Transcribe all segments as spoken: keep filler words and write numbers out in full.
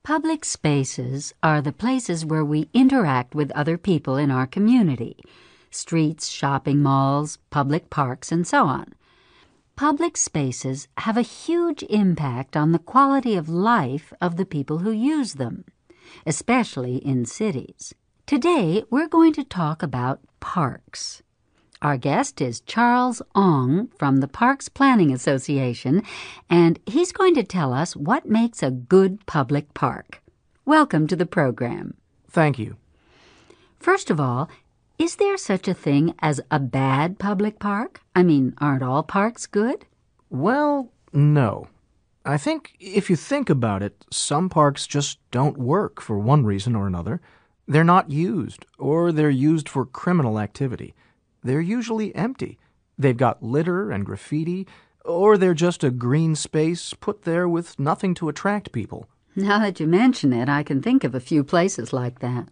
Public spaces are the places where we interact with other people in our community. Streets, shopping malls, public parks, and so on. Public spaces have a huge impact on the quality of life of the people who use them, especially in cities. Today, we're going to talk about parks. Our guest is Charles Ong from the Parks Planning Association, and he's going to tell us what makes a good public park. Welcome to the program. Thank you. First of all, is there such a thing as a bad public park? I mean, aren't all parks good? Well, no. I think if you think about it, some parks just don't work for one reason or another. They're not used, or they're used for criminal activity. They're usually empty. They've got litter and graffiti, or they're just a green space put there with nothing to attract people. Now that you mention it, I can think of a few places like that.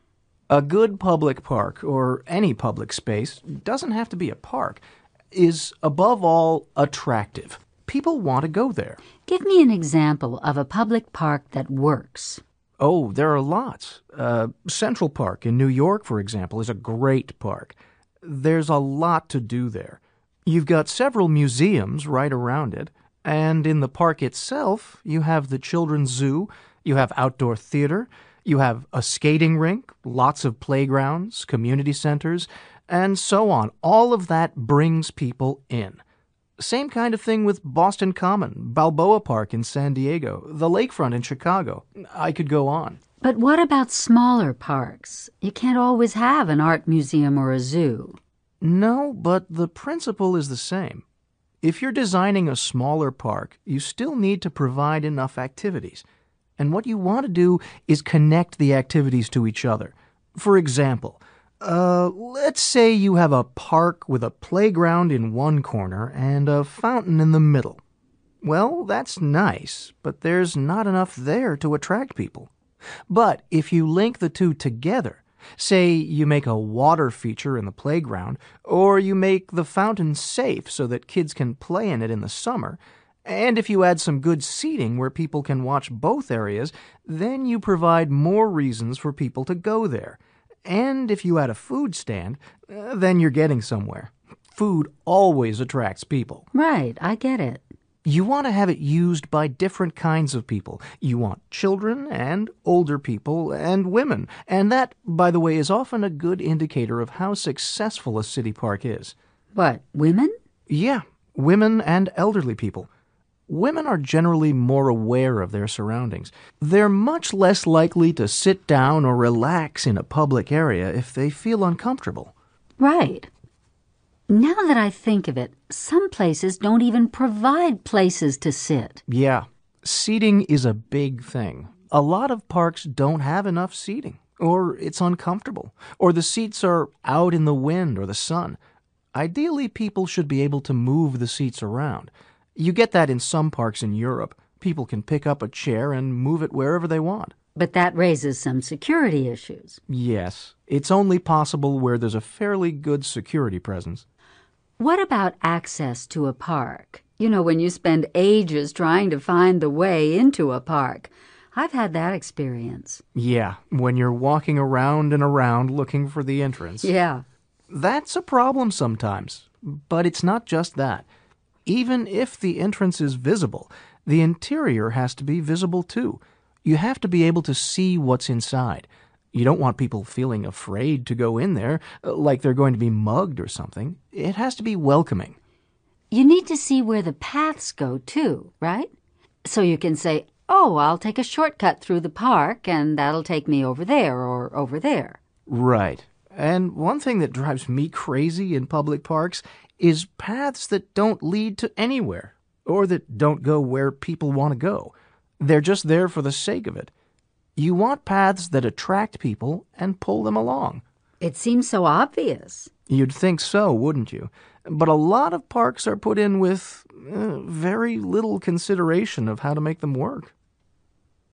A good public park, or any public space, doesn't have to be a park, is above all attractive. People want to go there. Give me an example of a public park that works. Oh, there are lots. Uh, Central Park in New York, for example, is a great park. There's a lot to do there. You've got several museums right around it, and in the park itself, you have the children's zoo, you have outdoor theater, you have a skating rink, lots of playgrounds, community centers, and so on. All of that brings people in. Same kind of thing with Boston Common, Balboa Park in San Diego, the lakefront in Chicago. I could go on. But what about smaller parks? You can't always have an art museum or a zoo. No, but the principle is the same. If you're designing a smaller park, you still need to provide enough activities. And what you want to do is connect the activities to each other. For example, uh, let's say you have a park with a playground in one corner and a fountain in the middle. Well, that's nice, but there's not enough there to attract people. But if you link the two together, say you make a water feature in the playground, or you make the fountain safe so that kids can play in it in the summer, and if you add some good seating where people can watch both areas, then you provide more reasons for people to go there. And if you add a food stand, uh, then you're getting somewhere. Food always attracts people. Right, I get it. You want to have it used by different kinds of people. You want children and older people and women. And that, by the way, is often a good indicator of how successful a city park is. What, women? Yeah, women and elderly people. Women are generally more aware of their surroundings. They're much less likely to sit down or relax in a public area if they feel uncomfortable. Right. Now that I think of it, some places don't even provide places to sit. Yeah, seating is a big thing. A lot of parks don't have enough seating, or it's uncomfortable, or the seats are out in the wind or the sun. Ideally, people should be able to move the seats around. You get that in some parks in Europe. People can pick up a chair and move it wherever they want. But that raises some security issues. Yes, it's only possible where there's a fairly good security presence. What about access to a park? You know, when you spend ages trying to find the way into a park. I've had that experience. Yeah, when you're walking around and around looking for the entrance. Yeah. That's a problem sometimes, but it's not just that. Even if the entrance is visible, the interior has to be visible too. You have to be able to see what's inside. You don't want people feeling afraid to go in there, like they're going to be mugged or something. It has to be welcoming. You need to see where the paths go too, right? So you can say, oh, I'll take a shortcut through the park and that'll take me over there or over there. Right. And one thing that drives me crazy in public parks is paths that don't lead to anywhere, or that don't go where people want to go. They're just there for the sake of it. You want paths that attract people and pull them along. It seems so obvious. You'd think so, wouldn't you? But a lot of parks are put in with uh, very little consideration of how to make them work.